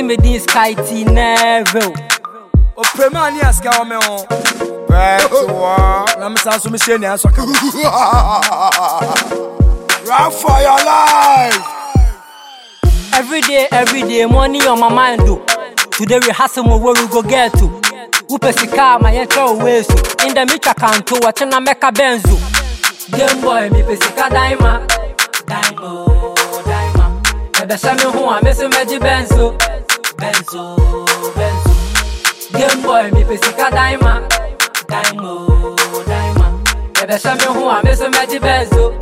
timidin skyty never. O premani aska o me on. Na me san so me shey ni anso ka. Run for your life. Every day, money on my mind do. Today we hustle more where we go get to. Upesika my entro ways in the meter count to watch na make a benzo. Game boy me pesika daima. Ebe shame ho a me so meji benzo. Game boy me pesika daima. Ebe shame ho a me so meji benzo.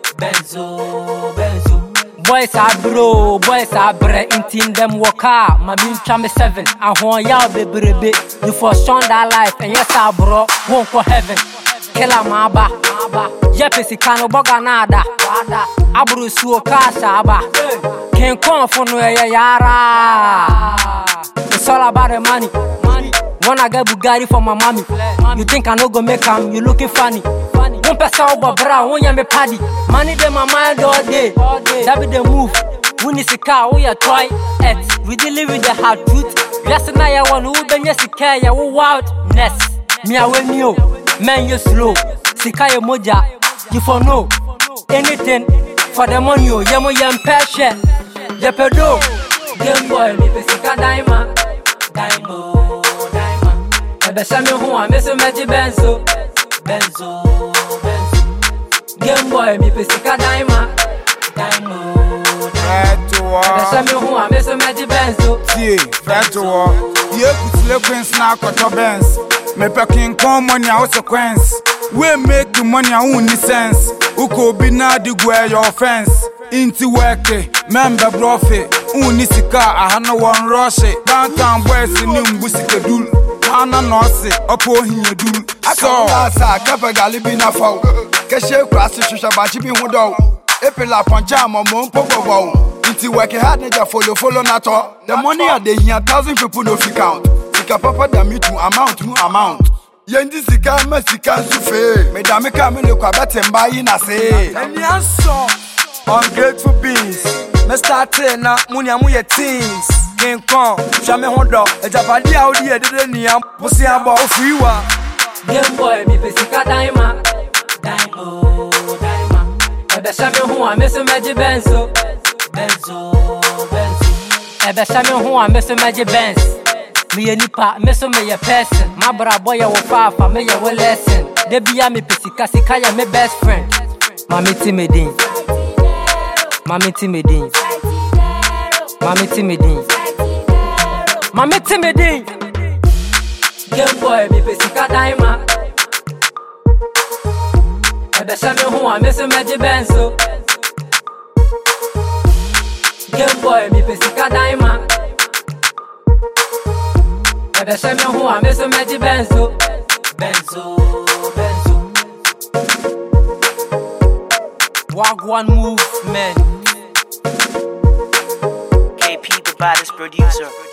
Boys are bro, boys are bre, intin them walk out. My bin chame 7, I want y'all baby. You for strong that life, and yes, I bro, won't for heaven. Killer maba, Jepesi kano boga nada. Abru suo kasa aba. Can't come for no yara. It's all about the money. Wanna get Bugatti for my mommy. You think I no go make 'em, you looking funny. One person over bra, one ya me paddy. Money dem my mind all day. That be the move. We need to car, we are try it. We deal with the hard truth. Just now you want who ben yes care ya wildness. Me I when you, man you slow. Sika ya moja, you for no anything for the money. Yamo yam passion. Jepedo, game boy me pesika daima. Ebe shame ho a me so meji benzo. Game boy me pesika daima. Ebe shame ho a me so meji benzo. See, Freto. Ye kutile queens na koto Benz. Me pekin come money a consequence. We make the money a uni sense. Uko bi na di gwe your offense. Inti work, member brofe. Uni sika a hana one rush. Downtown boys ni mbusike dul. Ana no se opo hinye dul. So asa kape galibi na fo. Keshe kwasi shusha bachi bi hu do. Epela poncha mo mpogogo. Inti work hard neja follow na to. The money a dey here 1,000 people no fit count. Sika papa da me to amount. Yendi sika masika nsufe. Me da me ka me le kwa betemba yi na se. Eni anso. Ungrateful beings. Me start na munya mu ye teens. King Kong, Shame Hondo, a Japadi out here did any pussy about freewa. Game boy, me pesika daima. Ebe shame ho a me so meji benzo. Ebe shame ho a me so meji benz. Me ye nipa, me so me ye person. My bra boy ya wo fafa, me ye wo lesson. De biya me pesika sika ya me best friend. Mami timidin. Mami timidin. Game boy, me pesika daima. Ebe shame ho a me so meji benzo. Game boy, me pesika daima. Ebe shame ho a me so meji benzo. Wagwan movement. KP, the baddest producer.